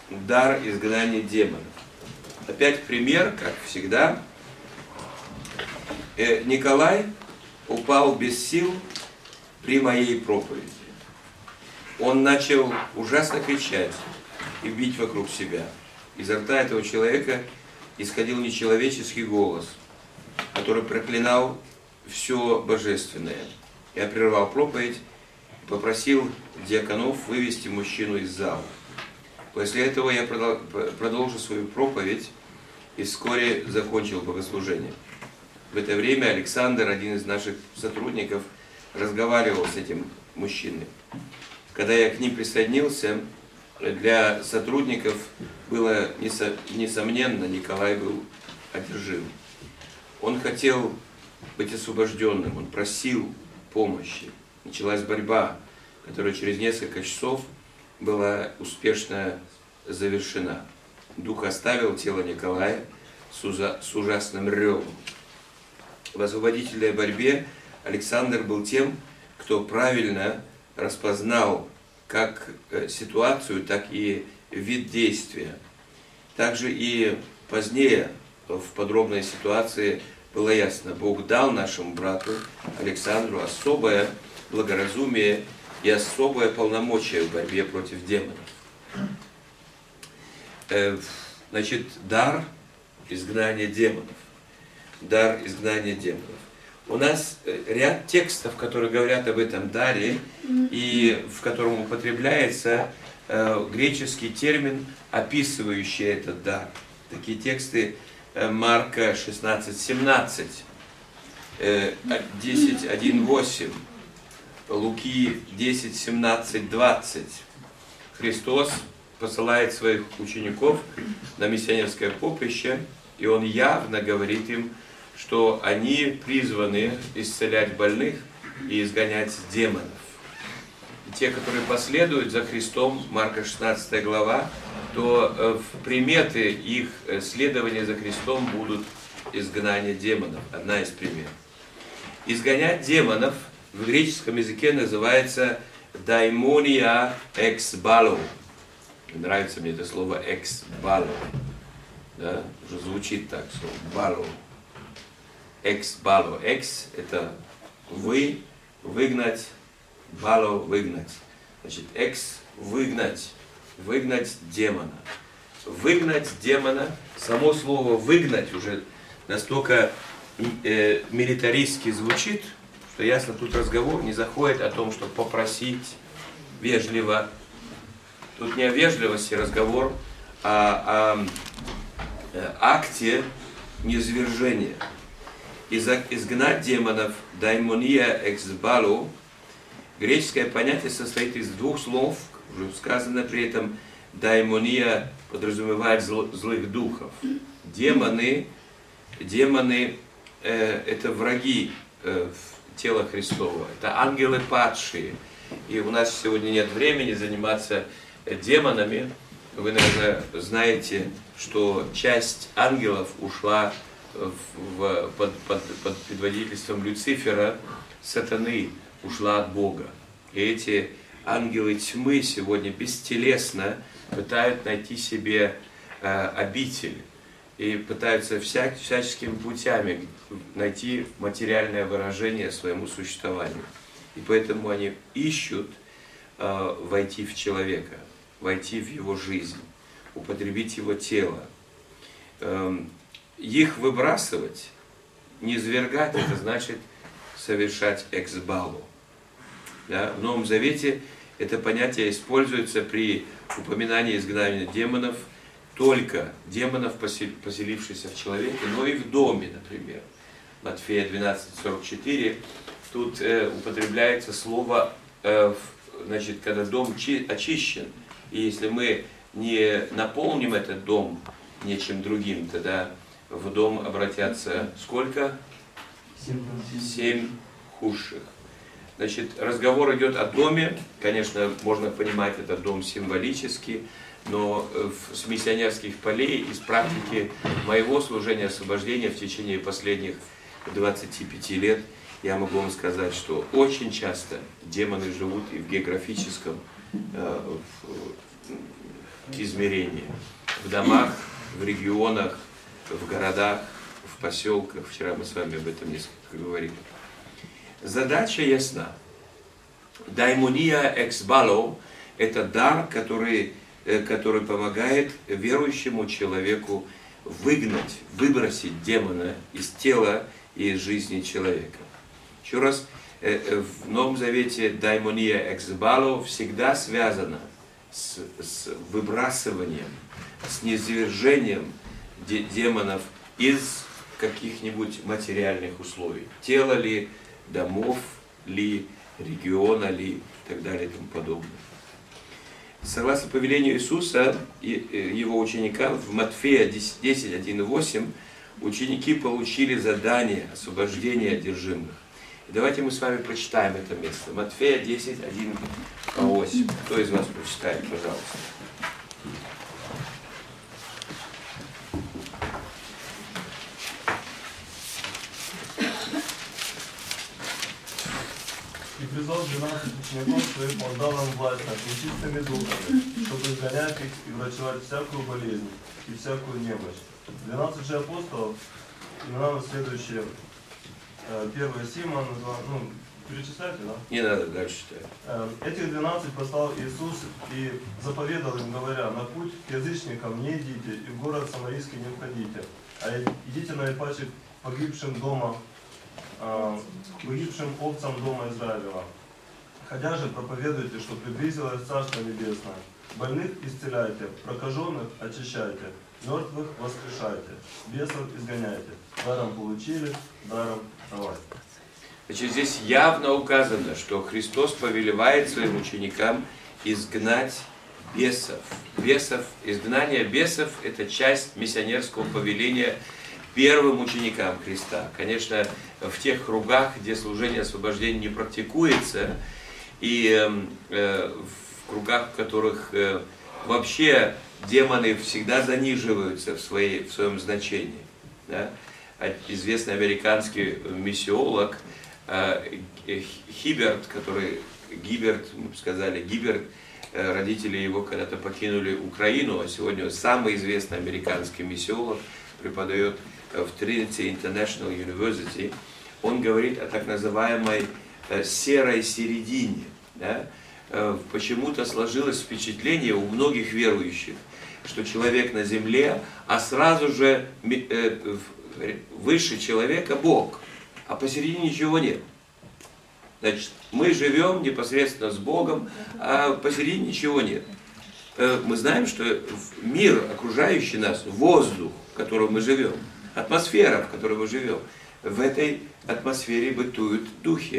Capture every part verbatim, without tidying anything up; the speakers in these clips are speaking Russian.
дар изгнания демонов. Опять пример, как всегда. Николай упал без сил при моей проповеди. Он начал ужасно кричать и бить вокруг себя. Изо рта этого человека исходил нечеловеческий голос, который проклинал все божественное. Я прервал проповедь и попросил диаконов вывести мужчину из зала. После этого я продолжил свою проповедь и вскоре закончил богослужение. В это время Александр, один из наших сотрудников, разговаривал с этим мужчиной. Когда я к ним присоединился, для сотрудников было несомненно, Николай был одержим. Он хотел быть освобожденным, он просил помощи. Началась борьба, которая через несколько часов была успешно завершена. Дух оставил тело Николая с, ужа с ужасным ревом. В освободительной борьбе Александр был тем, кто правильно распознал как ситуацию, так и вид действия. Также и позднее в подробной ситуации было ясно, Бог дал нашему брату Александру особое благоразумие и особое полномочие в борьбе против демонов. Значит, дар изгнания демонов. Дар изгнания демонов. У нас ряд текстов, которые говорят об этом даре, и в котором употребляется э, греческий термин, описывающий этот дар. Такие тексты э, Марка шестнадцать семнадцать, э, десять один восемь, Луки десять семнадцать двадцать. Христос посылает своих учеников на миссионерское поприще, и Он явно говорит им, что они призваны исцелять больных и изгонять демонов. И те, которые последуют за Христом, Марка шестнадцатая глава, то в приметы их следования за Христом будут изгнание демонов. Одна из примет. Изгонять демонов в греческом языке называется daimonia ex ballo. Нравится мне это слово ex ballo. Да? Уже звучит так, слово ballo. Ex ballo. Ex это вы, выгнать, ballo выгнать. Значит, ex выгнать, выгнать демона. Выгнать демона, само слово выгнать уже настолько э, милитаристски звучит, что ясно, тут разговор не заходит о том, чтобы попросить вежливо. Тут не о вежливости разговор, а о акте низвержения. Изгнать демонов, daimonia ex ballo, греческое понятие состоит из двух слов, уже сказано при этом, daimonia подразумевает зл, злых духов. Демоны, демоны э, это враги э, тела Христова, это ангелы падшие. И у нас сегодня нет времени заниматься демонами. Вы, наверное, знаете, что часть ангелов ушла в, в, под, под, под предводительством Люцифера, сатаны, ушла от Бога. И эти ангелы тьмы сегодня бестелесно пытаются найти себе э, обитель и пытаются вся, всяческими путями найти материальное выражение своему существованию. И поэтому они ищут э, войти в человека, войти в его жизнь, употребить его тело. Э, их выбрасывать, низвергать, это значит совершать ex ballo. Да? В Новом Завете это понятие используется при упоминании изгнания демонов, только демонов, поселившихся в человеке, но и в доме, например. Матфея двенадцать сорок четыре, тут э, употребляется слово, э, значит, когда дом чи, очищен, и если мы не наполним этот дом нечем другим, тогда в дом обратятся сколько? Семь худших. Значит, разговор идет о доме, конечно, можно понимать этот дом символически, но с миссионерских полей, из практики моего служения освобождения в течение последних двадцати пяти лет, я могу вам сказать, что очень часто демоны живут и в географическом, к измерению. В домах, в регионах, в городах, в поселках. Вчера мы с вами об этом несколько говорили. Задача ясна. Даймония эксбало – это дар, который, который помогает верующему человеку выгнать, выбросить демона из тела и из жизни человека. Еще раз, в Новом Завете даймония эксбало всегда связана с, с выбрасыванием, с низвержением де демонов из каких-нибудь материальных условий. Тела ли, домов ли, региона ли и так далее и тому подобное. Согласно повелению Иисуса и его ученикам в Матфея десять, один и восемь ученики получили задание освобождения одержимых. И давайте мы с вами прочитаем это место. Матфея десять, один и восемь. Кто из вас прочитает, пожалуйста? И призвал двенадцать учеников своих, он дал им власть над нечистыми духами, чтобы изгонять их и врачевать всякую болезнь и всякую немощь. Двенадцать же апостолов, имена следующие. Первый Симон, ну, перечисляйте, да? Не надо дальше читать. Этих двенадцать послал Иисус и заповедал им, говоря: на путь к язычникам не идите, и в город Самарийский не входите, а идите наипаче погибшим дома, погибшим овцам дома Израилева. Ходя же проповедуйте, что приблизилось Царство Небесное. Больных исцеляйте, прокаженных очищайте, мертвых воскрешайте, бесов изгоняйте. Даром получили, даром давайте. Значит, здесь явно указано, что Христос повелевает своим ученикам изгнать бесов. Бесов, изгнание бесов – это часть миссионерского повеления первым ученикам Христа. Конечно, в тех кругах, где служение освобождения не практикуется, и э, в кругах, в которых э, вообще демоны всегда заниживаются в, своей, в своем значении. Да? Известный американский миссиолог э, Хиберт, который, Гиберт, мы бы сказали, Гиберт, э, родители его когда-то покинули Украину, а сегодня самый известный американский миссиолог, преподает в Trinity International University. Он говорит о так называемой э, серой середине. Да? Э, почему-то сложилось впечатление у многих верующих, что человек на земле, а сразу же э, выше человека Бог, а посередине ничего нет. Значит, мы живем непосредственно с Богом, а посередине ничего нет. Э, мы знаем, что мир, окружающий нас, воздух, в котором мы живем, атмосфера, в которой мы живем, в этой атмосфере бытуют духи.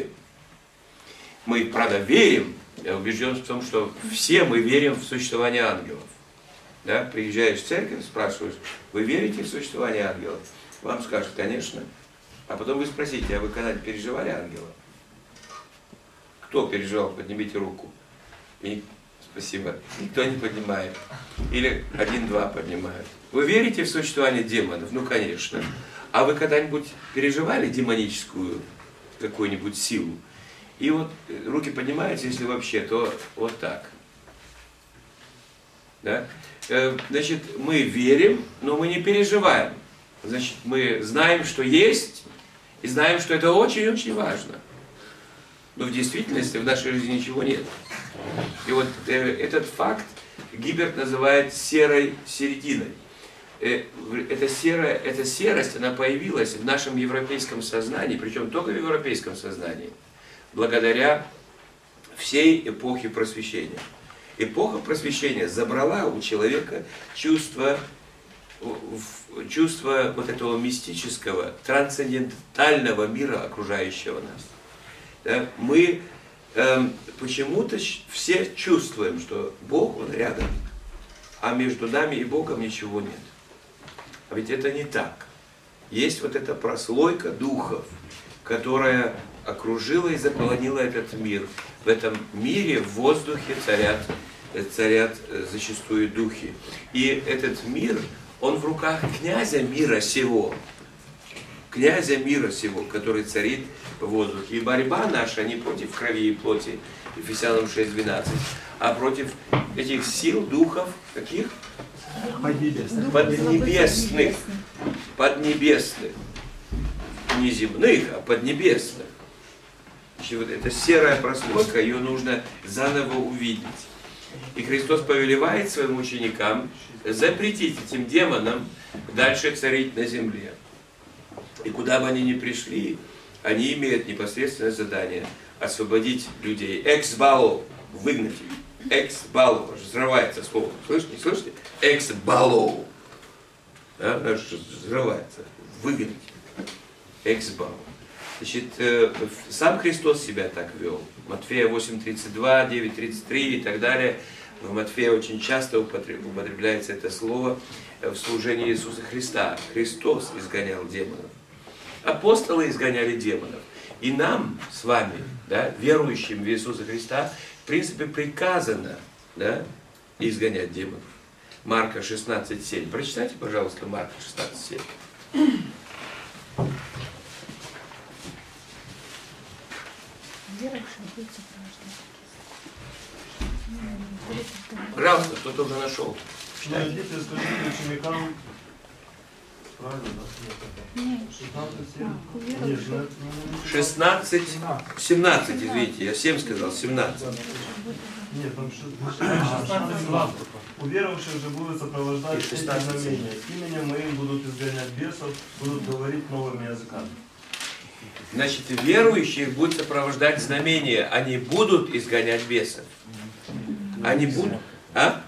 Мы, правда, верим, я убежден в том, что все мы верим в существование ангелов. Да? Приезжаешь в церковь, спрашиваешь: вы верите в существование ангелов? Вам скажут: конечно. А потом вы спросите: а вы когда-нибудь переживали ангела? Кто переживал? Поднимите руку. И спасибо. Никто не поднимает. Или один-два поднимают. Вы верите в существование демонов? Ну, конечно. А вы когда-нибудь переживали демоническую какую-нибудь силу? И вот руки поднимаются, если вообще, то вот так. Да? Значит, мы верим, но мы не переживаем. Значит, мы знаем, что есть, и знаем, что это очень-очень важно. Но в действительности в нашей жизни ничего нет. И вот э, этот факт Гиберт называет серой серединой. Э, эта, серая, эта серость, она появилась в нашем европейском сознании, причем только в европейском сознании, благодаря всей эпохе просвещения. Эпоха просвещения забрала у человека чувство, чувство вот этого мистического, трансцендентального мира, окружающего нас. Да? Мы э, почему-то все чувствуем, что Бог, Он рядом, а между нами и Богом ничего нет. А ведь это не так. Есть вот эта прослойка духов, которая окружила и заполонила этот мир. В этом мире, в воздухе царят, царят зачастую духи. И этот мир, он в руках князя мира сего. Князя мира сего, который царит в воздухе. И борьба наша не против крови и плоти, Ефесянам шесть двенадцать. А против этих сил, духов, каких? Поднебесных. Поднебесных. Поднебесных. Не земных, а поднебесных. Значит, вот эта серая прослойка, ее нужно заново увидеть. И Христос повелевает своим ученикам запретить этим демонам дальше царить на земле. И куда бы они ни пришли, они имеют непосредственное задание освободить людей. Экс-бало, выгнать их. Экс-бало, взрывается слово. Слышите, не слышите? Экс-бало. Да, взрывается. Выгнать. Экс-бало. Значит, сам Христос себя так вел. Матфея восемь тридцать два, девять тридцать три и так далее. В Матфея очень часто употребляется это слово в служении Иисуса Христа. Христос изгонял демонов. Апостолы изгоняли демонов. И нам с вами, да, верующим в Иисуса Христа, в принципе, приказано, да, изгонять демонов. Марка шестнадцать семь. Прочитайте, пожалуйста, Марка шестнадцать семь. Пожалуйста, кто-то уже нашел. Ну, идите, скажите ученикам. Правильно, да? Нет. шестнадцать семь. шестнадцать семнадцать, извините, я семь сказал, семнадцать. Нет, там шестнадцать. Уверовавших же будут сопровождать эти знамения. Именем моим будут изгонять бесов, будут говорить новыми языками. Значит, верующих будут сопровождать знамения. Они будут изгонять бесов. Они будут. А?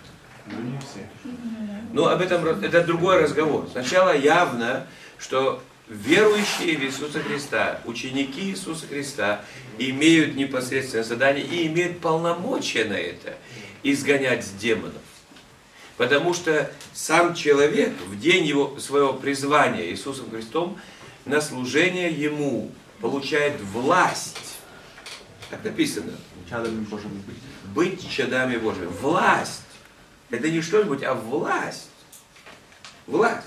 Ну, об этом это другой разговор. Сначала явно, что верующие в Иисуса Христа, ученики Иисуса Христа, имеют непосредственное задание и имеют полномочия на это изгонять демонов. Потому что сам человек в день его, своего призвания Иисусом Христом на служение Ему получает власть. Так написано. Чадами Божьими быть. Быть чадами Божьими. Власть. Это не что-нибудь, а власть. Власть.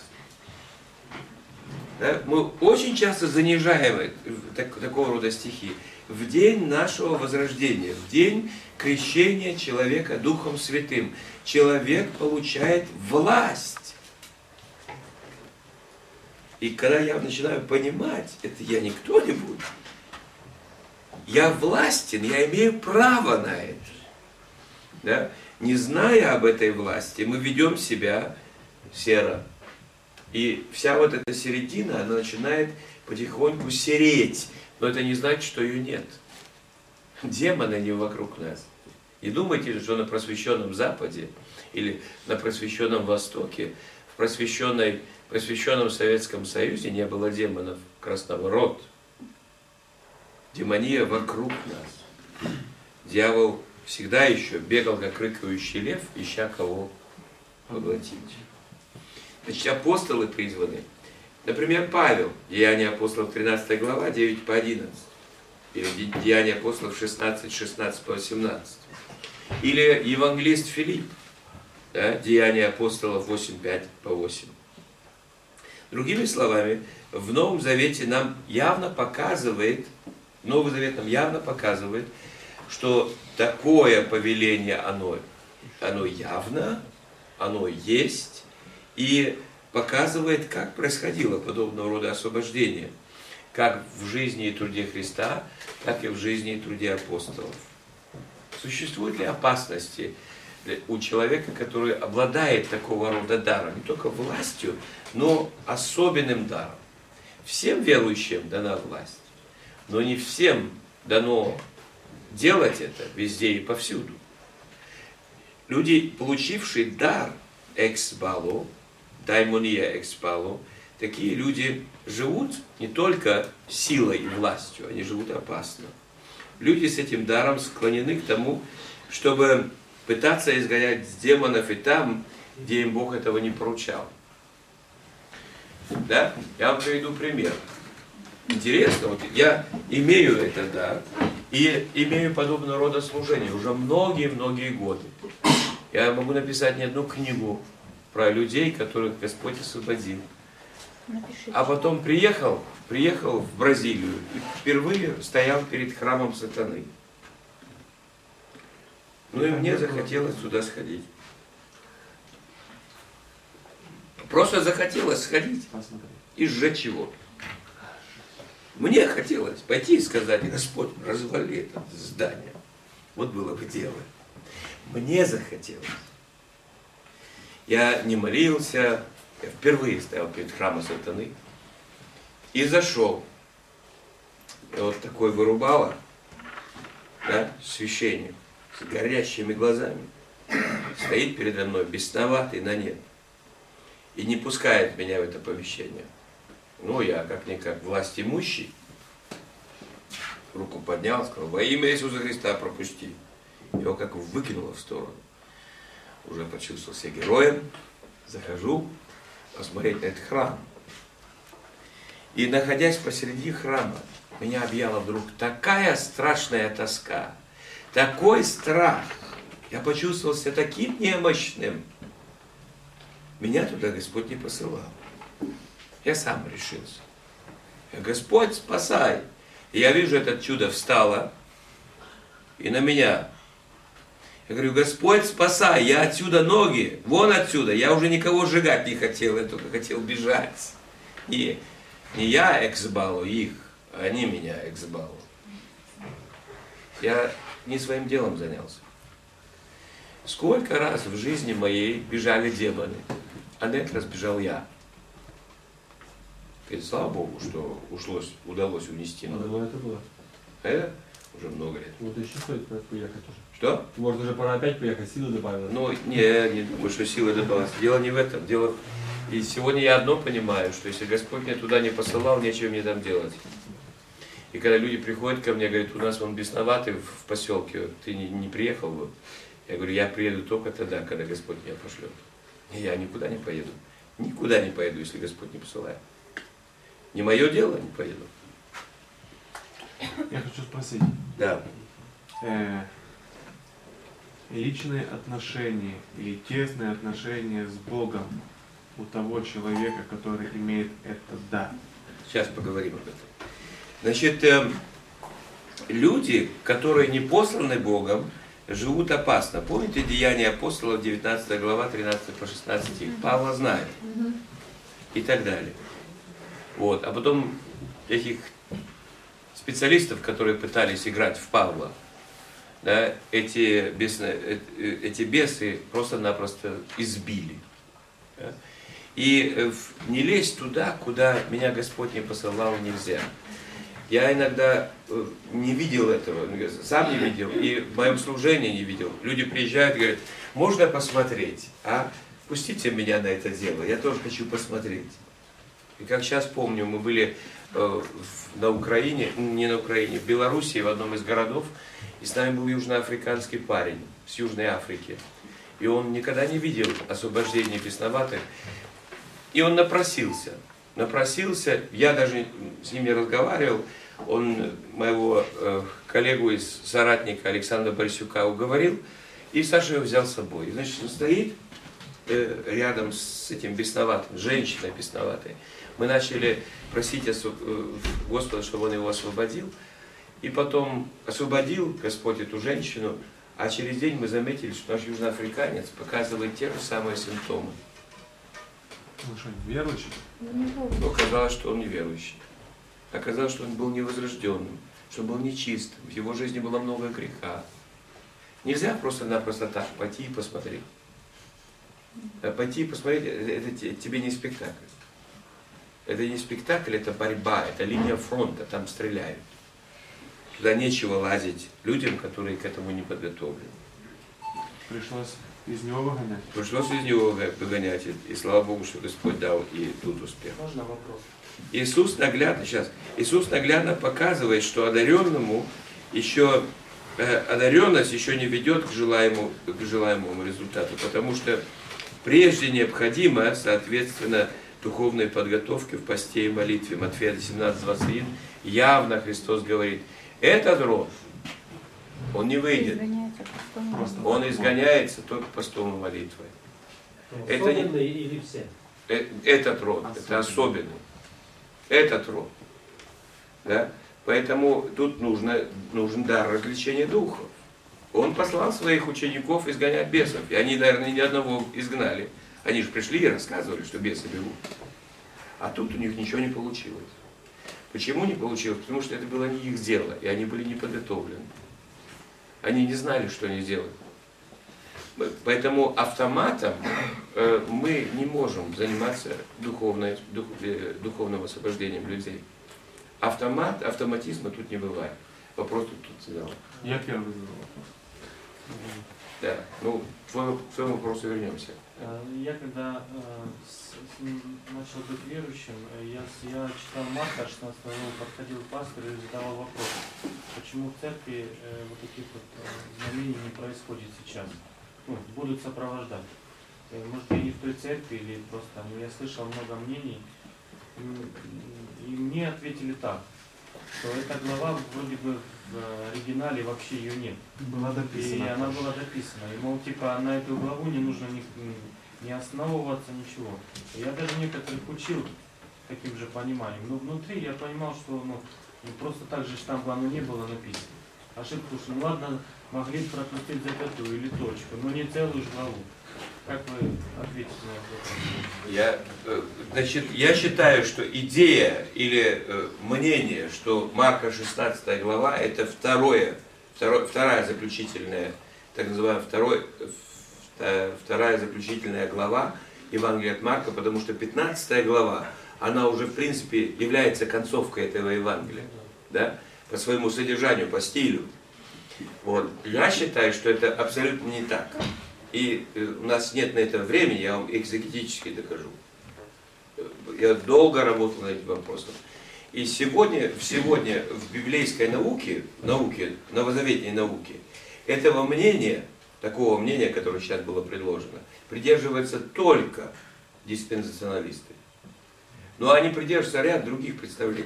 Да? Мы очень часто занижаем так, такого рода стихи. В день нашего возрождения, в день крещения человека Духом Святым, человек получает власть. И когда я начинаю понимать, это я не кто-нибудь, я властен, я имею право на это. Да? Не зная об этой власти, мы ведем себя серо. И вся вот эта середина, она начинает потихоньку сереть. Но это не значит, что ее нет. Демоны не вокруг нас. Не думайте, что на просвещенном Западе или на просвещенном Востоке, в просвещенной, просвещенном Советском Союзе не было демонов красного рода. Демония вокруг нас. Дьявол всегда еще бегал, как рыкающий лев, ища кого поглотить. Значит, апостолы призваны. Например, Павел, Деяния апостолов тринадцатая глава, девять по одиннадцать. Или Деяния апостолов шестнадцать, шестнадцать по восемнадцать. Или евангелист Филипп, да, Деяния апостолов восемь, пять по восемь. Другими словами, в Новом Завете нам явно показывает, Новый Завет нам явно показывает, что такое повеление, оно, оно явно, оно есть, и показывает, как происходило подобного рода освобождение, как в жизни и труде Христа, так и в жизни и труде апостолов. Существуют ли опасности у человека, который обладает такого рода даром, не только властью, но особенным даром? Всем верующим дана власть, но не всем дано делать это везде и повсюду. Люди, получившие дар экс-бало, даймония экс-бало, такие люди живут не только силой и властью, они живут опасно. Люди с этим даром склонены к тому, чтобы пытаться изгонять демонов и там, где им Бог этого не поручал. Да? Я вам приведу пример. Интересно, вот я имею это дар и имею подобного рода служение уже многие-многие годы. Я могу написать не одну книгу про людей, которых Господь освободил. Напишите. А потом приехал, приехал в Бразилию и впервые стоял перед храмом сатаны. Ну и мне захотелось туда сходить. Просто захотелось сходить и сжечь его. Мне хотелось пойти и сказать: Господь, развали это здание. Вот было бы дело. Мне захотелось. Я не молился, я впервые стоял перед храмом сатаны и зашел. И вот такой вырубало, да, священник с горящими глазами стоит передо мной, бесноватый на нет, и не пускает меня в это помещение. Ну, я как-никак власть имущий, руку поднял, сказал: во имя Иисуса Христа пропусти. Его как выкинуло в сторону. Уже почувствовал себя героем, захожу посмотреть на этот храм. И, находясь посреди храма, меня объяла вдруг такая страшная тоска, такой страх. Я почувствовал себя таким немощным. Меня туда Господь не посылал. Я сам решился. Я: Господь, спасай. И я вижу, это чудо встало и на меня. Я говорю: Господь, спасай, я отсюда ноги, вон отсюда. Я уже никого сжигать не хотел, я только хотел бежать. И не я эксбалу их, а они меня эксбалу. Я не своим делом занялся. Сколько раз в жизни моей бежали демоны, а на этот раз бежал я. И слава Богу, что ушлось, удалось унести. А давно это было? Это уже много лет. Вот еще стоит поехать тоже. Что? Может, уже пора опять поехать, силы добавилось? Ну, не, не думаю, что силы добавилось. Дело не в этом. Дело... И сегодня я одно понимаю, что если Господь меня туда не посылал, нечего мне там делать. И когда люди приходят ко мне, говорят: у нас он бесноватый в поселке, ты не, не приехал бы? Я говорю: я приеду только тогда, когда Господь меня пошлет. И я никуда не поеду. Никуда не поеду, если Господь не посылает. Не мое дело, не поеду. Я хочу спросить. Да. Э, личные отношения или тесные отношения с Богом у того человека, который имеет это дар. Сейчас поговорим об этом. Значит, э, люди, которые не посланы Богом, живут опасно. Помните Деяния апостолов, девятнадцатая глава, тринадцатый по шестнадцатый стих? Павла знает. И так далее. Вот. А потом этих специалистов, которые пытались играть в Павла, да, эти, бесы, эти бесы просто-напросто избили. Да? И не лезть туда, куда меня Господь не посылал, нельзя. Я иногда не видел этого, сам не видел, и в моем служении не видел. Люди приезжают и говорят: можно посмотреть, а? Пустите меня на это дело, я тоже хочу посмотреть. И как сейчас помню, мы были э, на Украине, не на Украине, в Белоруссии, в одном из городов, и с нами был южноафриканский парень с Южной Африки. И он никогда не видел освобождения бесноватых. И он напросился. Напросился, я даже с ним не разговаривал, он моего э, коллегу из соратника Александра Борисюка уговорил, и Саша его взял с собой. И, значит, он стоит э, рядом с этим бесноватым, женщиной бесноватой. Мы начали просить Господа, чтобы Он его освободил. И потом освободил Господь эту женщину, а через день мы заметили, что наш южноафриканец показывает те же самые симптомы. Он что, верующий? Но оказалось, что он неверующий. Оказалось, что он был невозрожденным, что он был нечистым, в его жизни было много греха. Нельзя просто-напросто так пойти и посмотреть. Пойти и посмотреть, это тебе не спектакль. Это не спектакль, это борьба, это линия фронта, там стреляют. Туда нечего лазить людям, которые к этому не подготовлены. Пришлось из него выгонять? Пришлось из него выгонять, и, и слава Богу, что Господь дал и тут успех. Можно вопрос? Иисус наглядно, сейчас, Иисус наглядно показывает, что одаренному еще, э, одаренность еще не ведет к желаемому, к желаемому результату, потому что прежде необходимо, соответственно, духовной подготовки в посте и молитве. Матфея семнадцать двадцать один явно Христос говорит: этот род, он не выйдет, он изгоняется только постом и молитвой. Это не, или все? этот род, особенный. Это особенный. Этот род. Да? Поэтому тут нужно, нужен дар развлечения духов. Он послал своих учеников изгонять бесов. И они, наверное, ни одного изгнали. Они же пришли и рассказывали, что бесы бегут. А тут у них ничего не получилось. Почему не получилось? Потому что это было не их дело, и они были не подготовлены. Они не знали, что они делают. Поэтому автоматом э, мы не можем заниматься духовной, дух, э, духовным освобождением людей. Автомат, автоматизма тут не бывает. Вопрос тут, тут задал. Я первый задал вопрос. Да, ну, к твоему, к твоему вопросу вернемся. Я когда э, с, с, начал быть верующим, я, я читал Марка шестнадцатого главу, подходил к пастору и задавал вопрос, почему в церкви э, вот таких вот э, знамений не происходит сейчас, ну, будут сопровождать. Э, может, я не в той церкви или просто, но я слышал много мнений, и, и мне ответили так, что эта глава вроде бы в оригинале вообще ее нет. Была дописана. И она была дописана. И, мол, типа, на эту главу не нужно ни, не основываться, ничего. И я даже некоторых учил таким же пониманием. Но внутри я понимал, что ну, просто так же штампа оно не было написано. Ошибку, что ну ладно, могли пропустить запятую или точку, но не целую же главу. Как вы ответите на это? Я, значит, я считаю, что идея или э, мнение, что Марка шестнадцатая глава это второе, второе, вторая заключительная, так называемая второй, вторая заключительная глава Евангелия от Марка, потому что пятнадцатая глава, она уже в принципе является концовкой этого Евангелия, да, по своему содержанию, по стилю. Вот. Я считаю, что это абсолютно не так. И у нас нет на это времени, я вам экзегетически докажу. Я долго работал над этим вопросом. И сегодня, сегодня в библейской науке, науке, новозаветной науке, этого мнения, такого мнения, которое сейчас было предложено, придерживаются только диспенсационалисты. Но они придерживаются ряд других представлений.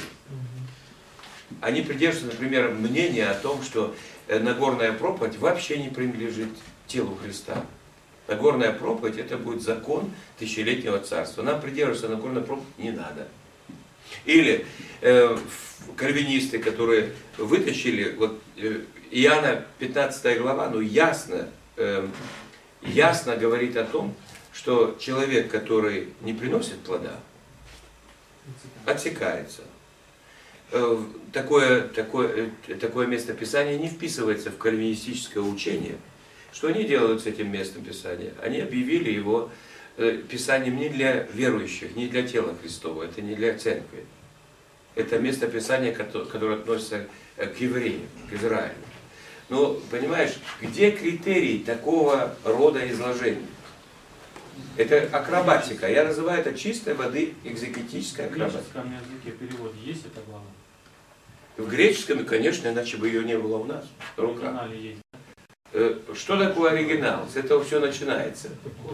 Они придерживаются, например, мнения о том, что Нагорная проповедь вообще не принадлежит телу Христа. Нагорная проповедь это будет закон тысячелетнего царства. Нам придерживаться Нагорной проповеди не надо. Или э, кальвинисты, которые вытащили, вот э, Иоанна пятнадцатая глава, ну ясно, э, ясно говорит о том, что человек, который не приносит плода, отсекается. Э, такое, такое, э, такое местописание не вписывается в кальвинистическое учение. Что они делают с этим местом Писания? Они объявили его э, Писанием не для верующих, не для тела Христова, это не для церкви. Это место Писания, которое, которое относится к евреям, к Израилю. Но, понимаешь, где критерии такого рода изложения? Это акробатика. Я называю это чистой воды экзегетическая акробатика. В греческом языке перевод есть эта глава? В греческом, конечно, иначе бы ее не было у нас. В оригинале есть. Что такое оригинал? С этого все начинается.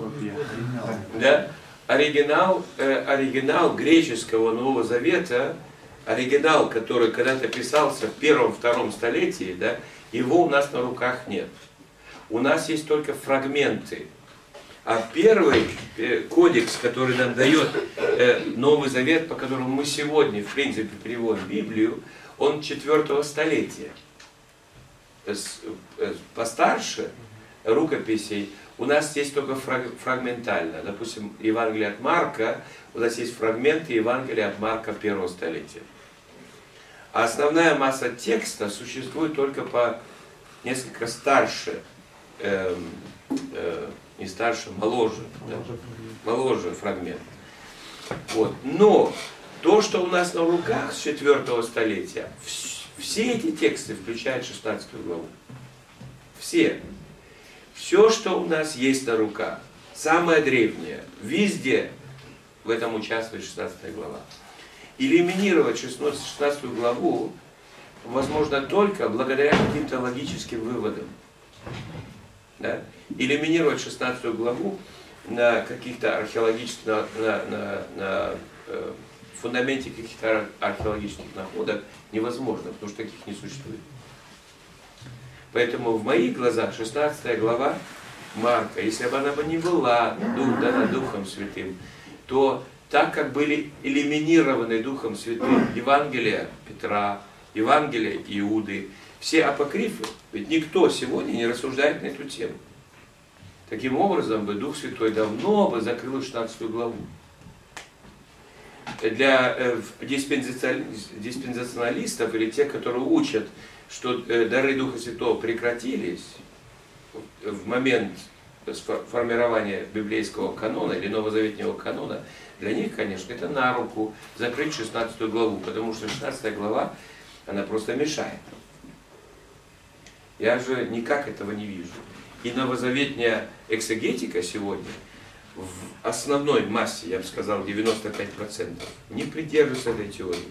Да? Оригинал, э, оригинал греческого Нового Завета, оригинал, который когда-то писался в первом-втором столетии, да, его у нас на руках нет. У нас есть только фрагменты. А первый э, кодекс, который нам дает э, Новый Завет, по которому мы сегодня, в принципе, переводим Библию, он четвертого столетия. Постарше рукописей у нас есть только фрагментально. Допустим, Евангелие от Марка, у нас есть фрагменты Евангелия от Марка первого столетия. А основная масса текста существует только по несколько старше, э, э, не старше, моложе, да, моложе фрагмент. Вот. Но то, что у нас на руках с четвертого столетия, все эти тексты включают шестнадцатую главу. Все. Все, что у нас есть на руках, самое древнее, везде в этом участвует шестнадцатая глава. Элиминировать шестнадцатую главу возможно только благодаря каким-то логическим выводам. Да? Элиминировать шестнадцатую главу на каких-то археологических, на, на, на, на э, фундаменте каких-то археологических находок невозможно, потому что таких не существует. Поэтому в моих глазах шестнадцатая глава Марка, если бы она бы не была дух, да, Духом Святым, то так как были элиминированы Духом Святым Евангелия Петра, Евангелия Иуды, все апокрифы, ведь никто сегодня не рассуждает на эту тему. Таким образом, бы Дух Святой давно бы закрыл шестнадцатую главу. Для э, диспенсационалистов или тех, которые учат, что э, дары Духа Святого прекратились в момент формирования библейского канона или новозаветнего канона, для них, конечно, это на руку закрыть шестнадцатую главу, потому что шестнадцатая глава, она просто мешает. Я же никак этого не вижу. И новозаветная экзегетика сегодня в основной массе, я бы сказал, девяносто пять процентов, не придерживается этой теории.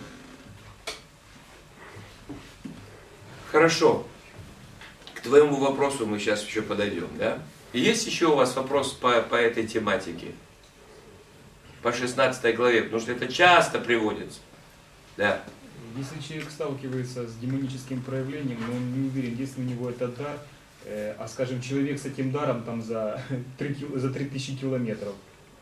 Хорошо. К твоему вопросу мы сейчас еще подойдем, да? И есть еще у вас вопрос по, по этой тематике? По шестнадцатой главе, потому что это часто приводится. Да. Если человек сталкивается с демоническим проявлением, но он не уверен, есть ли у него этот дар, э, а скажем, человек с этим даром там за три, за три тысячи километров.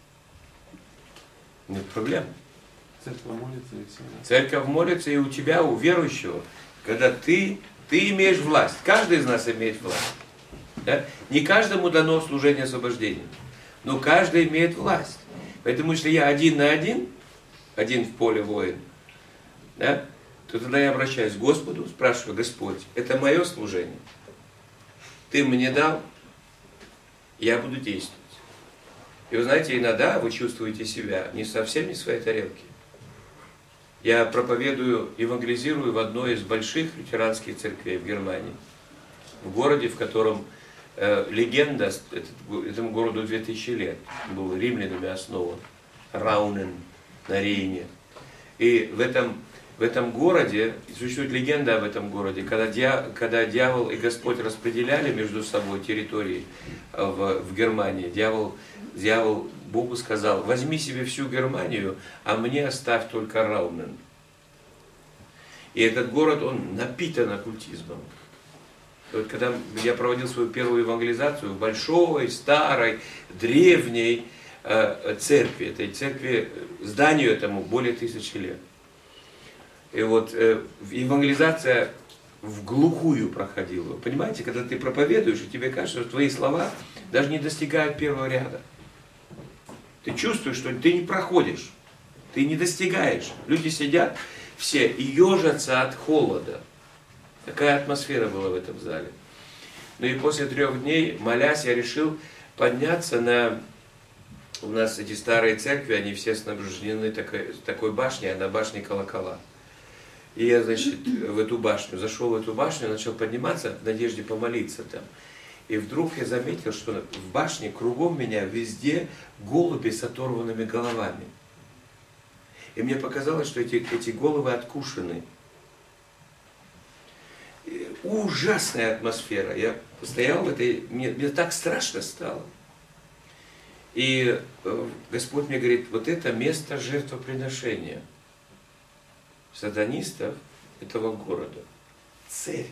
Нет проблем. Церковь молится и все. Да? Церковь молится и у тебя, у верующего, когда ты, ты имеешь власть. Каждый из нас имеет власть. Да? Не каждому дано служение освобождения, но каждый имеет власть. Поэтому если я один на один, один в поле воин, да, то тогда я обращаюсь к Господу, спрашиваю: Господь, это мое служение. Ты мне дал, я буду действовать. И вы знаете, иногда вы чувствуете себя не совсем не в своей тарелке. Я проповедую, евангелизирую в одной из больших лютеранских церквей в Германии, в городе, в котором э, легенда, этот, этому городу две тысячи лет, был римлянами основан, Раунен на Рейне. И в этом, в этом городе, существует легенда об этом городе, когда, дья, когда дьявол и Господь распределяли между собой территории в, в Германии, дьявол, дьявол Богу сказал: возьми себе всю Германию, а мне оставь только Раунен. И этот город, он напитан оккультизмом. И вот когда я проводил свою первую евангелизацию в большой, старой, древней э, церкви, этой церкви, зданию этому более тысячи лет. И вот э, евангелизация в глухую проходила. Вы понимаете, когда ты проповедуешь, и тебе кажется, что твои слова даже не достигают первого ряда. Ты чувствуешь, что ты не проходишь, ты не достигаешь. Люди сидят все и ежатся от холода. Такая атмосфера была в этом зале. Ну и после трех дней, молясь, я решил подняться на... У нас эти старые церкви, они все снабжены такой, такой башней, а на башне колокола. И я, значит, в эту башню, зашел в эту башню, начал подниматься в надежде помолиться там. И вдруг я заметил, что в башне кругом меня везде голуби с оторванными головами. И мне показалось, что эти, эти головы откушены. И ужасная атмосфера. Я стоял в этой... Мне, мне так страшно стало. И э, Господь мне говорит: вот это место жертвоприношения сатанистов этого города. Церковь.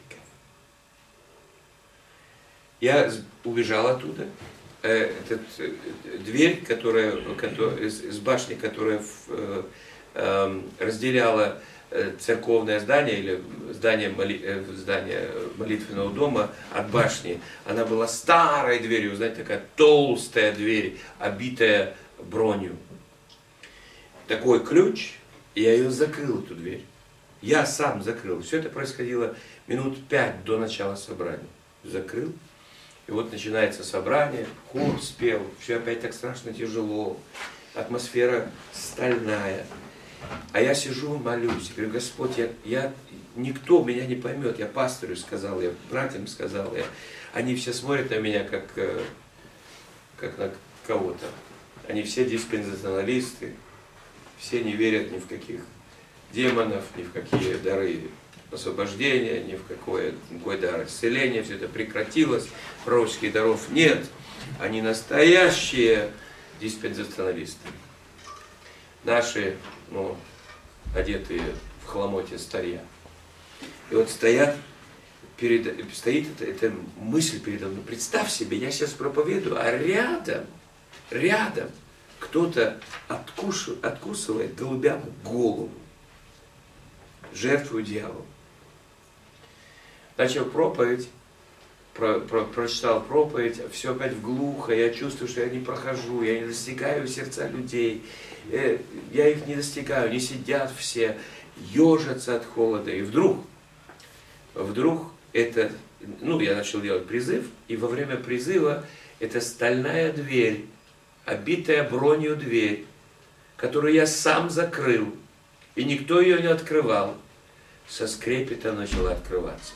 Я убежал оттуда. Э, этот, э, дверь, которая, которая, из, из башни, которая в, э, э, разделяла э, церковное здание или здание, моли, э, здание молитвенного дома от башни, она была старой дверью, знаете, такая толстая дверь, обитая бронью. Такой ключ, и я ее закрыл, эту дверь. Я сам закрыл. Все это происходило минут пять до начала собрания. Закрыл. И вот начинается собрание, хор спел, все опять так страшно тяжело, атмосфера стальная. А я сижу, молюсь, говорю: Господь, я, я, никто меня не поймет, я пастору сказал, я братьям сказал, я, они все смотрят на меня как, как на кого-то. Они все диспенсационалисты, все не верят ни в каких демонов, ни в какие дары освобождения, ни в какое, какой дар исцеления, все это прекратилось, пророческих даров нет, они настоящие диспенсационалисты. Наши, ну, одетые в хламоте старья. И вот стоят, перед, стоит эта, эта мысль передо мной: представь себе, я сейчас проповедую, а рядом, рядом кто-то откуш, откусывает голубям голову, жертву дьяволу. Начал проповедь, про, про, прочитал проповедь, все опять в глухо, я чувствую, что я не прохожу, я не достигаю сердца людей, я их не достигаю, не сидят все, ежатся от холода. И вдруг, вдруг это, ну, я начал делать призыв, и во время призыва эта стальная дверь, обитая бронью дверь, которую я сам закрыл, и никто ее не открывал, со скрепетом начала открываться.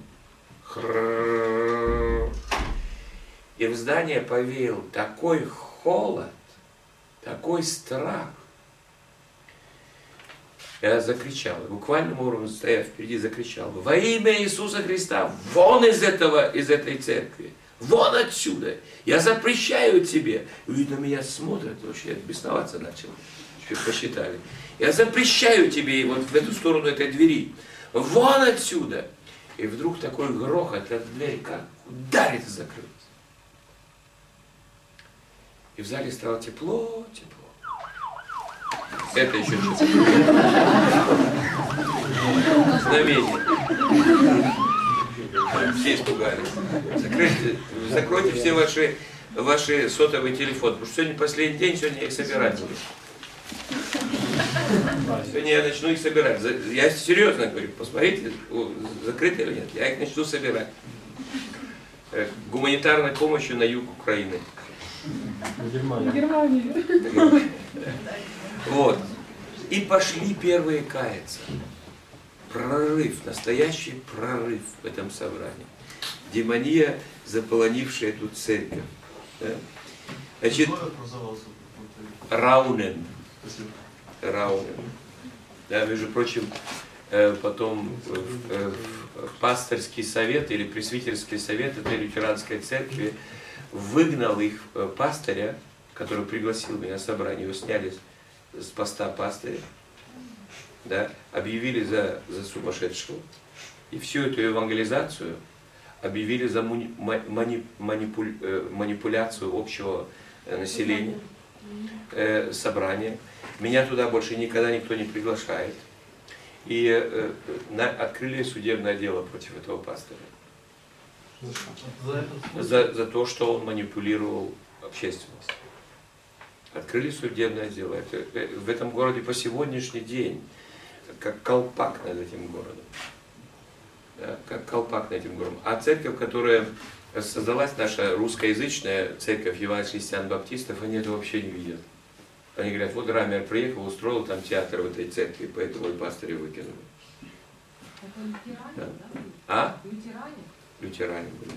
И в здание повеял такой холод, такой страх. Я закричал, буквально уровне стоя впереди, закричал: во имя Иисуса Христа, вон из этого, из этой церкви, вон отсюда, я запрещаю тебе. И видно, меня смотрят, вообще бесноваться начал, посчитали. Я запрещаю тебе вот в эту сторону этой двери, вон отсюда. И вдруг такой грохот, эта дверь как ударит и закрылась. И в зале стало тепло, тепло. Это еще что-то. Знамение. Все испугались. Закройте, закройте все ваши, ваши сотовые телефоны, потому что сегодня последний день, сегодня я их собирать буду. Сегодня я начну их собирать. Я серьезно говорю, посмотрите, закрыто или нет. Я их начну собирать. Гуманитарной помощью на юг Украины. В Германии. Вот. И пошли первые каяться. Прорыв, настоящий прорыв в этом собрании. Демония, заполонившая эту церковь. Да? Значит, Раунен. Раунен. Да, между прочим, потом пасторский совет или пресвитерский совет этой лютеранской церкви выгнал их пастыря, который пригласил меня на собрание, его сняли с поста пастыря, да, объявили за, за сумасшедшего. И всю эту евангелизацию объявили за мани, мани, манипуль, манипуляцию общего населения, э, собрания. Меня туда больше никогда никто не приглашает. И э, на, открыли судебное дело против этого пастора. За, за то, что он манипулировал общественностью. Открыли судебное дело. Это, в этом городе по сегодняшний день как колпак над этим городом. Да, как колпак над этим городом. А церковь, которая создалась, наша русскоязычная церковь евангельских христиан-баптистов, они это вообще не видят. Они говорят, вот Рамер приехал, устроил там театр в этой церкви, поэтому и пастыря выкинули. Это лютеране, да. Да? А? Лютеране? Лютеране были.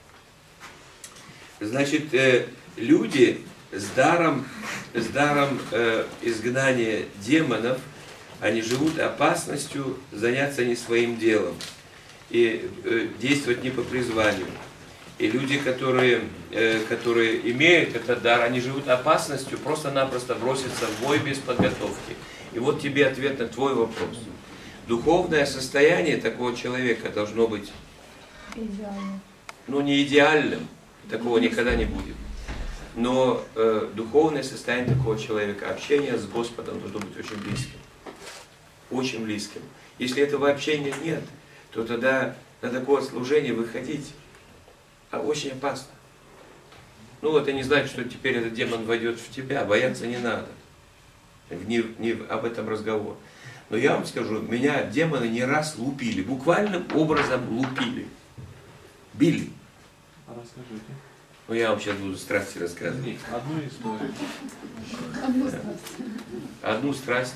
Значит, э, люди с даром, с даром э, изгнания демонов, они живут опасностью заняться не своим делом и э, действовать не по призванию. И люди, которые, э, которые имеют этот дар, они живут опасностью просто-напросто броситься в бой без подготовки. И вот тебе ответ на твой вопрос. Духовное состояние такого человека должно быть идеальным. Ну, не идеальным, такого никогда не будет. Но э, духовное состояние такого человека, общение с Господом должно быть очень близким. Очень близким. Если этого общения нет, то тогда на такое служение выходить а очень опасно. Ну, это не значит, что теперь этот демон войдет в тебя, бояться не надо. Не, не об этом разговор. Но я вам скажу, меня демоны не раз лупили, буквальным образом лупили. Били. А расскажите. Ну, я вам сейчас буду страсти рассказывать. Одну историю. Одну страсть. Одну страсть.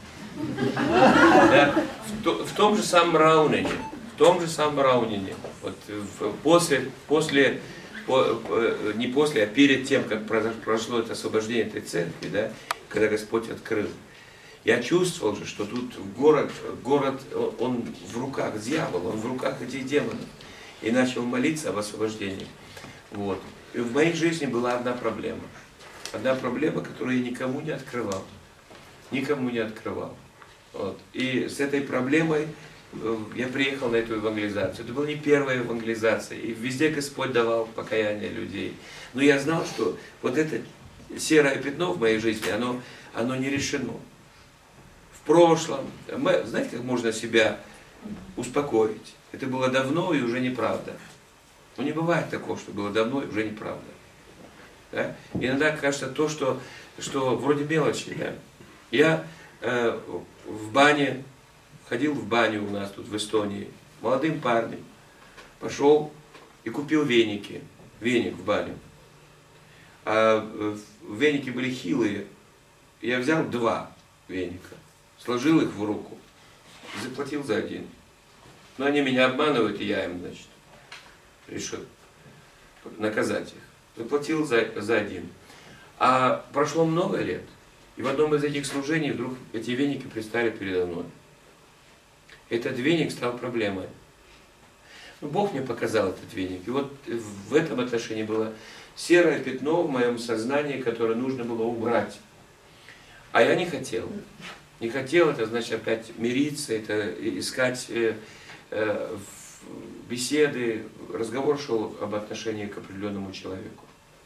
Да. В, то, в том же самом Раунене, в том же самом Раунене, вот в, после, после по, не после, а перед тем, как прошло это освобождение этой церкви, да, когда Господь открыл, я чувствовал же, что тут город, город, он в руках дьявола, он в руках этих демонов. И начал молиться об освобождении. Вот. И в моей жизни была одна проблема. Одна проблема, которую я никому не открывал. Никому не открывал. Вот. И с этой проблемой я приехал на эту евангелизацию. Это была не первая евангелизация. И везде Господь давал покаяние людей. Но я знал, что вот это серое пятно в моей жизни, оно, оно не решено. В прошлом, мы, знаете, как можно себя успокоить. Это было давно и уже неправда. Но не бывает такого, что было давно и уже неправда. Да? Иногда кажется то, что, что вроде мелочи. Да? Я э, в бане, ходил в баню у нас тут в Эстонии, молодым парнем, пошел и купил веники. Веник в баню. А веники были хилые. Я взял два веника, сложил их в руку и заплатил за один. Но они меня обманывают, и я им, значит, решил наказать их. Заплатил за, за один. А прошло много лет, и в одном из этих служений вдруг эти веники предстали передо мной. Этот веник стал проблемой. Ну, Бог мне показал этот веник. И вот в этом отношении было серое пятно в моем сознании, которое нужно было убрать. А я не хотел. Не хотел, это значит опять мириться, это искать э, э, беседы. Разговор шел об отношении к определенному человеку.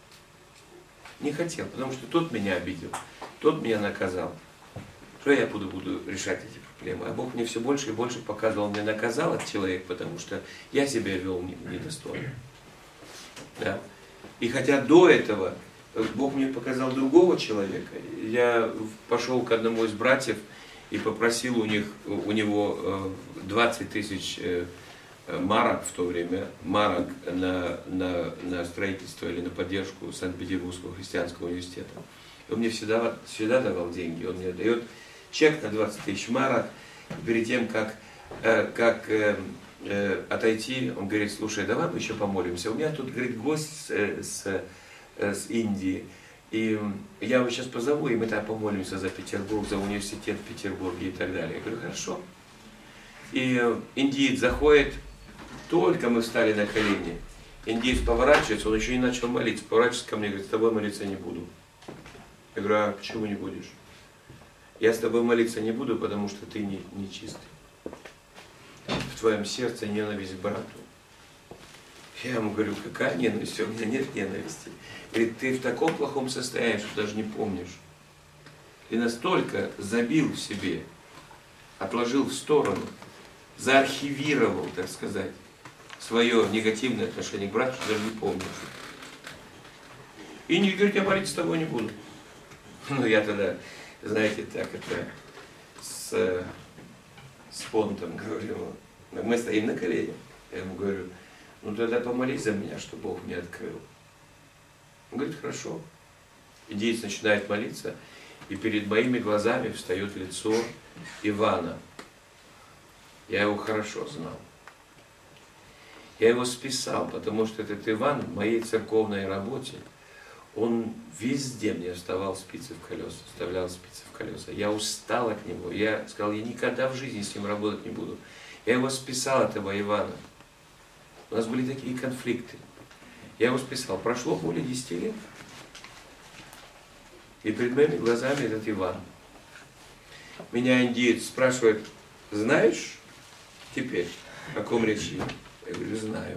Не хотел, потому что тот меня обидел, тот меня наказал. Что я буду, буду решать эти проблемы? А Бог мне все больше и больше показывал, мне наказал этот человек, потому что я себя вел недостойно. Да? И хотя до этого Бог мне показал другого человека, я пошел к одному из братьев и попросил у них, у него двадцать тысяч марок в то время, марок на, на, на строительство или на поддержку Санкт-Петербургского христианского университета. И он мне всегда, всегда давал деньги, он мне дает чек на двадцать тысяч марок, и перед тем, как, как отойти, он говорит: слушай, давай мы еще помолимся. У меня тут, говорит, гость с, с, с Индии, и я его сейчас позову, и мы там помолимся за Петербург, за университет в Петербурге и так далее. Я говорю: хорошо. И индиец заходит, только мы встали на колени, индиец поворачивается, он еще не начал молиться, поворачивается ко мне и говорит: с тобой молиться не буду. Я говорю: а почему не будешь? Я с тобой молиться не буду, потому что ты не, не чистый. В твоем сердце ненависть к брату. Я ему говорю: какая ненависть? У меня нет ненависти. Говорит: ты в таком плохом состоянии, что даже не помнишь. Ты настолько забил в себе, отложил в сторону, заархивировал, так сказать, свое негативное отношение к брату, что даже не помнишь. И не говорит: я молиться с тобой не буду. Ну я тогда, знаете, так это с, с понтом говорю. Мы стоим на коленях. Я ему говорю: ну тогда помолись за меня, что Бог мне открыл. Он говорит: хорошо. Индеец начинает молиться, и перед моими глазами встает лицо Ивана. Я его хорошо знал. Я его списал, потому что этот Иван в моей церковной работе, он везде мне вставал спицы в колеса, вставлял спицы в колеса. Я устал от него. Я сказал: я никогда в жизни с ним работать не буду. Я его списал, этого Ивана. У нас были такие конфликты. Я его списал. Прошло более десяти лет. И перед моими глазами этот Иван. Меня индиец спрашивает: знаешь теперь, о ком речь идет? Я говорю: знаю.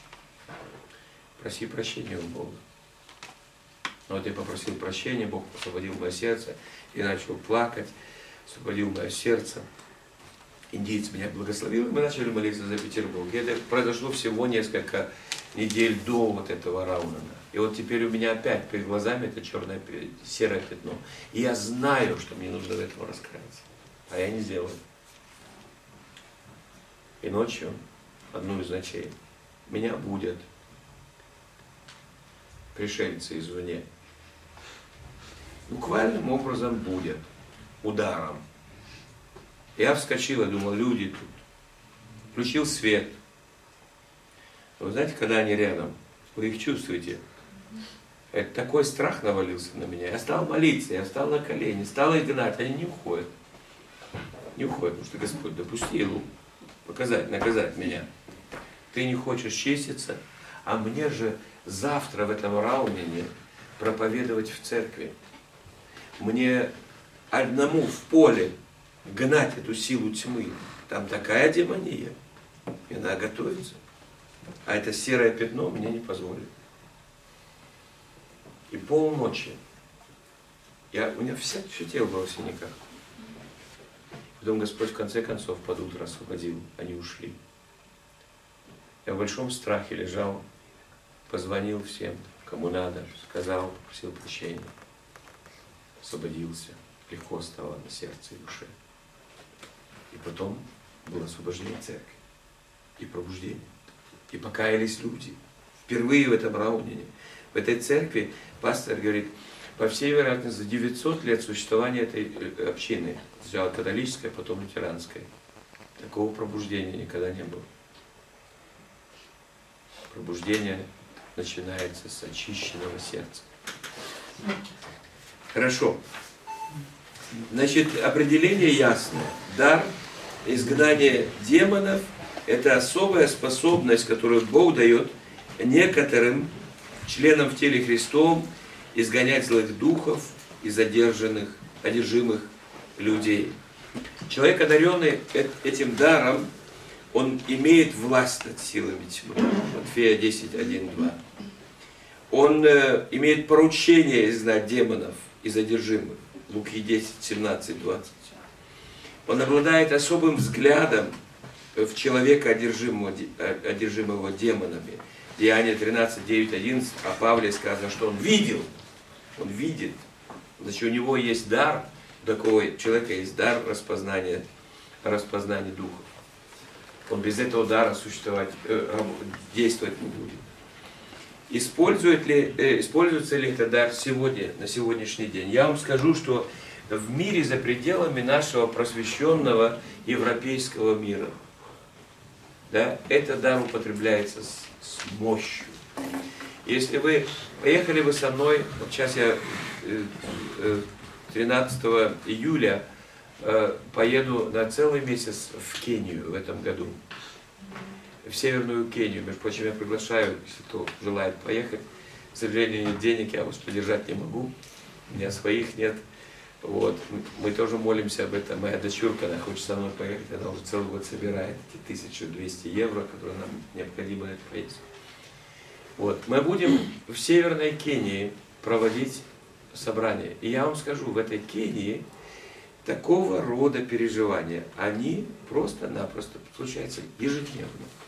Проси прощения у Бога. Вот я попросил прощения, Бог освободил мое сердце, и начал плакать, освободил мое сердце. Индиец меня благословил, и мы начали молиться за Петербург. И это произошло всего несколько недель до вот этого Раунена. И вот теперь у меня опять перед глазами это черное, серое пятно. И я знаю, что мне нужно до этого раскаяться. А я не сделаю. И ночью, одну из ночей, меня будут пришельцы извне. Буквальным образом будет ударом. Я вскочил и думал: люди тут. Включил свет. Вы знаете, когда они рядом, вы их чувствуете. Это такой страх навалился на меня. Я стал молиться, я встал на колени, стал их гнать, они не уходят. Не уходят, потому что Господь допустил показать, наказать меня. Ты не хочешь чиститься, а мне же завтра в этом Раунине проповедовать в церкви. Мне одному в поле гнать эту силу тьмы. Там такая демония. И она готовится. А это серое пятно мне не позволит. И полночи. Я, у меня все, все тело было в синяках. Потом Господь в конце концов под утро освободил, они ушли. Я в большом страхе лежал, позвонил всем, кому надо, сказал, попросил прощения. Освободился, легко стало на сердце и душе. И потом было освобождение церкви и пробуждение. И покаялись люди. Впервые в этом раунде. В этой церкви пастор говорит, по всей вероятности, за девятьсот лет существования этой общины, сначала католической, потом лютеранской, такого пробуждения никогда не было. Пробуждение начинается с очищенного сердца. Хорошо. Значит, определение ясное. Дар изгнания демонов – это особая способность, которую Бог дает некоторым членам в теле Христовом изгонять злых духов и задержанных, одержимых людей. Человек, одаренный этим даром, он имеет власть над силами тьмы. Матфея десять, один, два. Он э, имеет поручение изгнать демонов и задержимых. Луки десять, семнадцать, двадцать. Он обладает особым взглядом в человека, одержимого, одержимого демонами. Деяния тринадцать, девять, одиннадцать. О Павле сказано, что он видел. Он видит. Значит, у него есть дар, у такого человека есть дар распознания, распознания духов. Он без этого дара существовать, э, действовать не будет. Использует ли, э, используется ли этот дар сегодня, на сегодняшний день? Я вам скажу, что в мире за пределами нашего просвещенного европейского мира, да, этот дар употребляется с, с мощью. Если вы поехали вы со мной, вот сейчас я э, э, тринадцатого июля э, поеду на целый месяц в Кению в этом году. В Северную Кению. Между прочим, я приглашаю, если кто желает поехать. К сожалению, нет денег, я вас поддержать не могу. У меня своих нет. Вот. Мы, мы тоже молимся об этом. Моя дочурка, она хочет со мной поехать, она уже целый год собирает эти тысячу двести евро, которые нам необходимо на эту поездку. Вот. Мы будем в Северной Кении проводить собрание. И я вам скажу, в этой Кении такого рода переживания, они просто-напросто случаются ежедневно.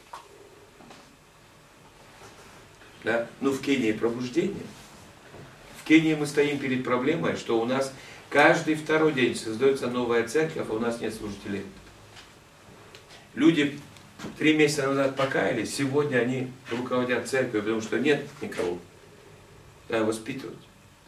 Да? Но в Кении пробуждение. В Кении мы стоим перед проблемой, что у нас каждый второй день создается новая церковь, а у нас нет служителей. Люди три месяца назад покаялись, сегодня они руководят церковью, потому что нет никого. Надо воспитывать.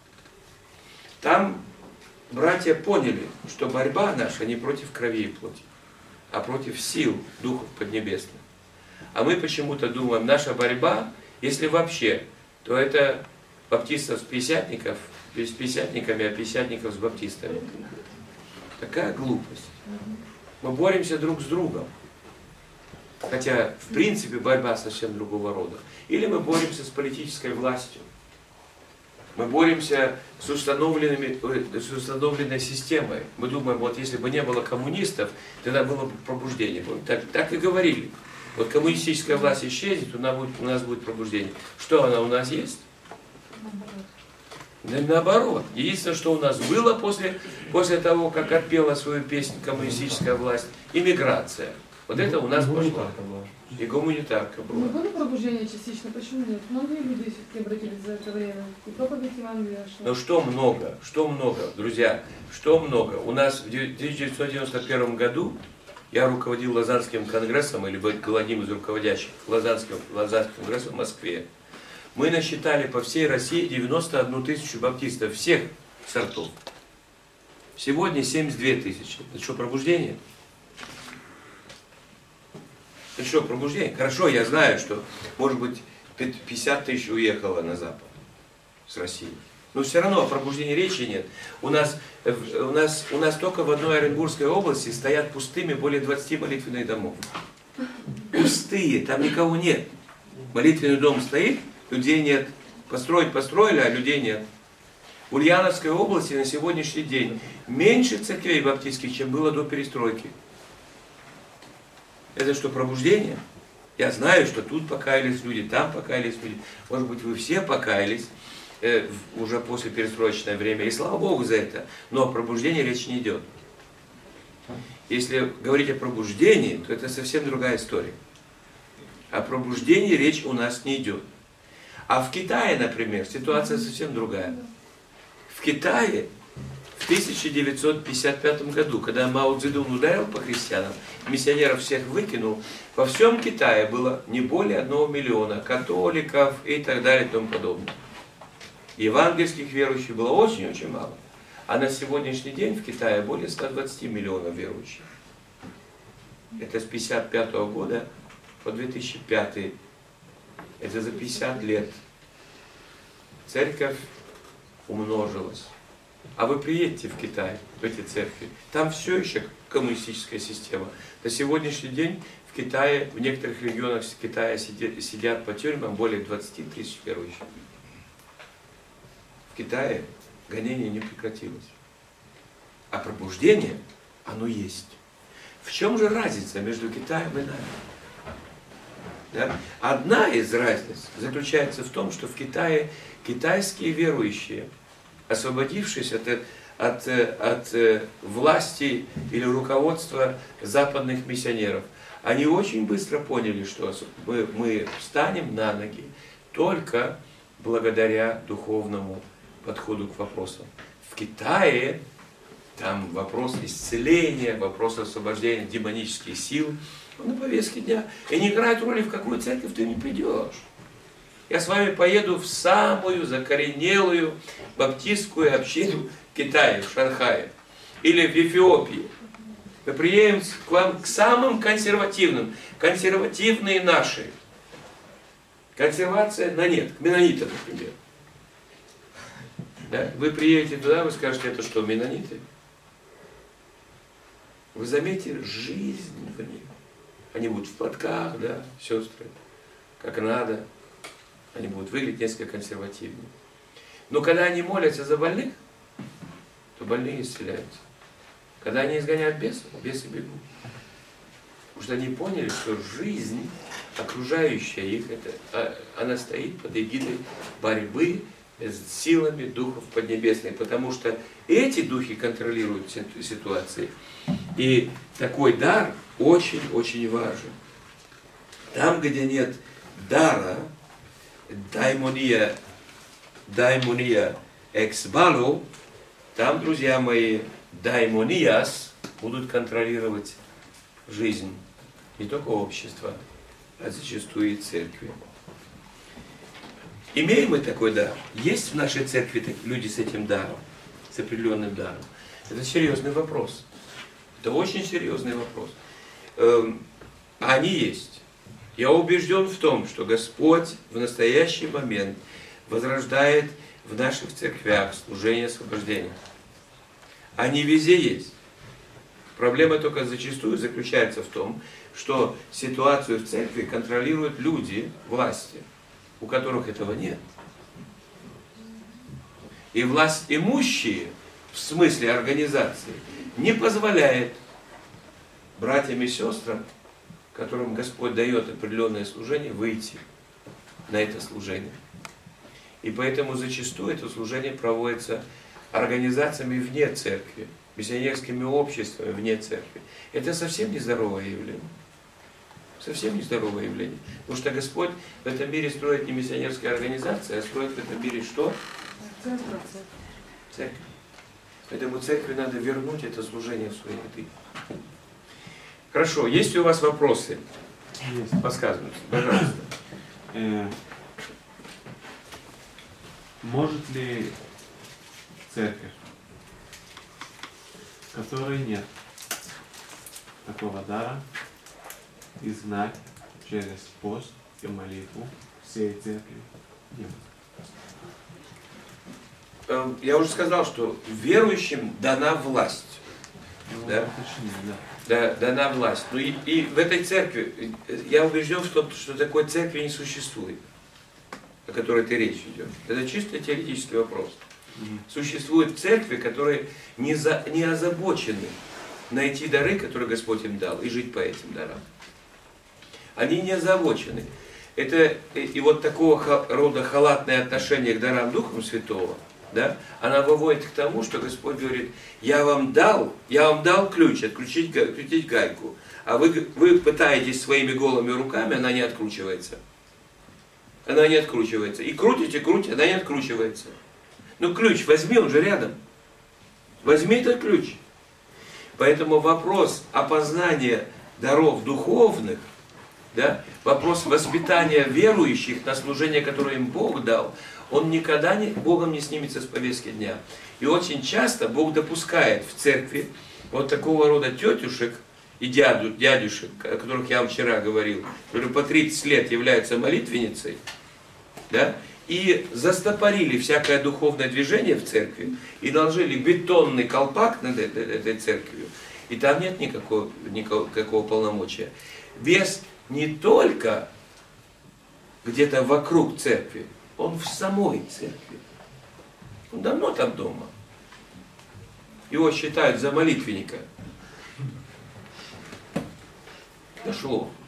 Там братья поняли, что борьба наша не против крови и плоти, а против сил духов поднебесных. А мы почему-то думаем, наша борьба, если вообще, то это баптистов с пятидесятников, с пятидесятниками, а пятидесятников с баптистами. Такая глупость. Мы боремся друг с другом. Хотя, в принципе, борьба совсем другого рода. Или мы боремся с политической властью. Мы боремся с, установленными, с установленной системой. Мы думаем, вот если бы не было коммунистов, тогда было бы пробуждение. Так, так и говорили. Вот коммунистическая власть исчезнет, у нас будет, у нас будет пробуждение. Что она у нас есть? Наоборот. Наоборот. Единственное, что у нас было после, после того, как отпела свою песню коммунистическая власть, иммиграция. Вот это у нас пошла. И гуманитарка была. Ну, было пробуждение частично, почему нет? Многие люди все-таки обратились за это время. И проповедь Евангелия шла. Ну что много, что много, друзья, что много. У нас в тысяча девятьсот девяносто первом году я руководил Лозаннским конгрессом, или был одним из руководящих Лозаннским, Лозаннским конгрессом в Москве. Мы насчитали по всей России девяносто одну тысячу баптистов всех сортов. Сегодня семьдесят две тысячи. Это что, пробуждение? Это что, пробуждение? Хорошо, я знаю, что, может быть, пятьдесят тысяч уехало на Запад с России. Но все равно о пробуждении речи нет. У нас, у нас, у нас только в одной Оренбургской области стоят пустыми более двадцати молитвенных домов. Пустые, там никого нет. Молитвенный дом стоит, людей нет. Построить построили, а людей нет. В Ульяновской области на сегодняшний день меньше церквей баптистских, чем было до перестройки. Это что, пробуждение? Я знаю, что тут покаялись люди, там покаялись люди. Может быть, вы все покаялись э, уже после перестроечное время, и слава Богу за это. Но о пробуждении речи не идет. Если говорить о пробуждении, то это совсем другая история. О пробуждении речь у нас не идет. А в Китае, например, ситуация совсем другая. В Китае в тысяча девятьсот пятьдесят пятом году, когда Мао Цзэдун ударил по христианам, миссионеров всех выкинул, во всем Китае было не более одного миллиона католиков и так далее и тому подобное. Евангельских верующих было очень-очень мало. А на сегодняшний день в Китае более ста двадцати миллионов верующих. Это с пятьдесят пятого года по две тысячи пятый. Это за пятьдесят лет. Церковь умножилась. А вы приедете в Китай, в эти церкви. Там все еще коммунистическая система. На сегодняшний день в Китае, в некоторых регионах Китая сидят, сидят по тюрьмам более двадцати тысяч верующих. В Китае гонение не прекратилось. А пробуждение, оно есть. В чем же разница между Китаем и нами? Да? Одна из разниц заключается в том, что в Китае китайские верующие, освободившись от, от, от власти или руководства западных миссионеров, они очень быстро поняли, что мы, мы встанем на ноги только благодаря духовному подходу к вопросам. В Китае там вопрос исцеления, вопрос освобождения демонических сил, он на повестке дня. И не играет роли, в какую церковь ты не придешь. Я с вами поеду в самую закоренелую баптистскую общину в Китае, в Шанхае, или в Эфиопии. Мы приедем к вам к самым консервативным, консервативные наши. Консервация на нет, к менонитам, например. Да? Вы приедете туда, вы скажете, это что, менониты? Вы заметите жизнь в них. Они будут в платках, да, сестры, как надо. Они будут выглядеть несколько консервативнее. Но когда они молятся за больных, то больные исцеляются. Когда они изгоняют бесов, бесы бегут. Потому что они поняли, что жизнь, окружающая их, это, она стоит под эгидой борьбы с силами духов поднебесных. Потому что эти духи контролируют ситуации. И такой дар очень-очень важен. Там, где нет дара, даймония, даймония эксбалу, там, друзья мои, даймониас будут контролировать жизнь не только общества, а зачастую и церкви. Имеем мы такой дар? Есть в нашей церкви люди с этим даром, с определенным даром? Это серьезный вопрос. Это очень серьезный вопрос. Они есть. Я убежден в том, что Господь в настоящий момент возрождает в наших церквях служение освобождения. Они везде есть. Проблема только зачастую заключается в том, что ситуацию в церкви контролируют люди, власти, у которых этого нет. И власть имущие, в смысле организации, не позволяет братьям и сестрам, которым Господь дает определенное служение, выйти на это служение. И поэтому зачастую это служение проводится организациями вне церкви, миссионерскими обществами вне церкви. Это совсем нездоровое явление. Совсем нездоровое явление. Потому что Господь в этом мире строит не миссионерские организации, а строит в этом мире что? Церковь. Поэтому церкви надо вернуть это служение в свои ряды. Хорошо, есть ли у вас вопросы? Есть. Подсказывайте, пожалуйста. Э, может ли церковь, которой нет такого дара, изгнать через пост и молитву всей церкви? Нет. Я уже сказал, что верующим дана власть. Ну, Да? Точнее, да. Да, дана власть. Ну и, и в этой церкви, я убежден в том, что такой церкви не существует, о которой ты речь идет. Это чисто теоретический вопрос. Mm-hmm. Существуют церкви, которые не, за, не озабочены найти дары, которые Господь им дал, и жить по этим дарам. Они не озабочены. Это, и вот такого рода халатное отношение к дарам Духа Святого, да, она выводит к тому, что Господь говорит, я вам дал, я вам дал ключ, отключить, открутить гайку, а вы, вы пытаетесь своими голыми руками, она не откручивается. Она не откручивается. И крутите, крутите, она не откручивается. Ну ключ возьми, он же рядом. Возьми этот ключ. Поэтому вопрос опознания даров духовных, да, вопрос воспитания верующих на служение, которое им Бог дал, он никогда не, Богом не снимется с повестки дня. И очень часто Бог допускает в церкви вот такого рода тетюшек и дяду, дядюшек, о которых я вам вчера говорил, которые по тридцать лет являются молитвенницей, да, и застопорили всякое духовное движение в церкви и наложили бетонный колпак над этой, этой церковью. И там нет никакого, никакого полномочия. Вес не только где-то вокруг церкви, он в самой церкви. Он давно там дома. Его считают за молитвенника. Дошло.